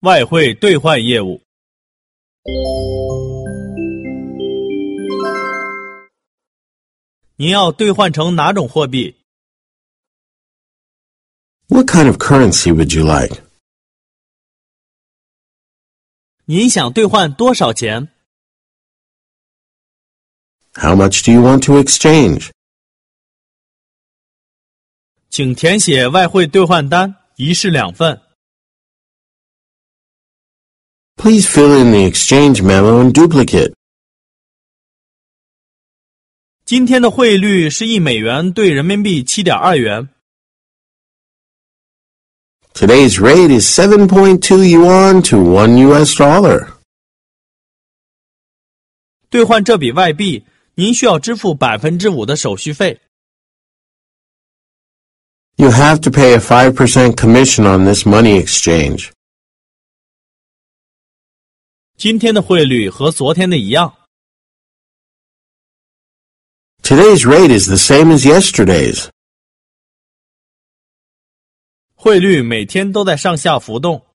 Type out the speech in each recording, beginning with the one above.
外汇兑换业务。您要兑换成哪种货币？ What kind of currency would you like? 您想兑换多少钱？ How much do you want to exchange? 请填写外汇兑换单，一式2份。 Please fill in the exchange memo in duplicate. 今天的汇率是1美元兑人民币7.2元。 Today's rate is 7.2 yuan to 1 US dollar. 兑换这笔外币，您需要支付5%的手续费。 You have to pay a 5% commission on this money exchange. 今天的汇率和昨天的一样。 Today's rate is the same as yesterday's. 汇率每天都在上下浮动。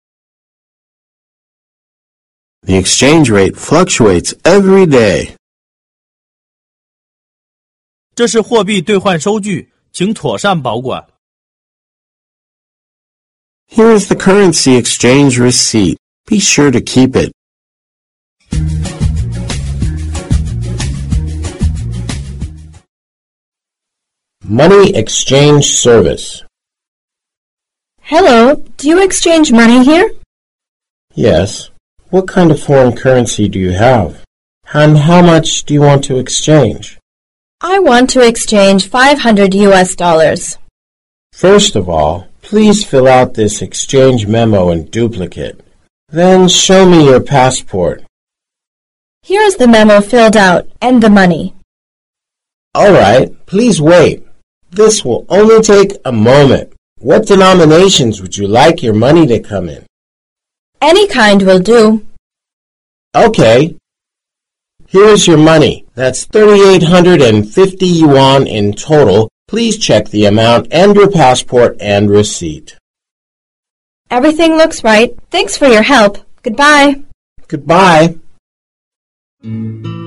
The exchange rate fluctuates every day. 这是货币兑换收据，请妥善保管。 Here is the currency exchange receipt. Be sure to keep it. Money exchange service. Hello, do you exchange money here? Yes. What kind of foreign currency do you have? And how much do you want to exchange? I want to exchange 500 US dollars. First of all, please fill out this exchange memo in duplicate. Then show me your passport. Here is the memo filled out and the money. All right, please wait. This will only take a moment. What denominations would you like your money to come in? Any kind will do. Okay. Here is your money. That's 3,850 yuan in total. Please check the amount and your passport and receipt. Everything looks right. Thanks for your help. Goodbye. Goodbye.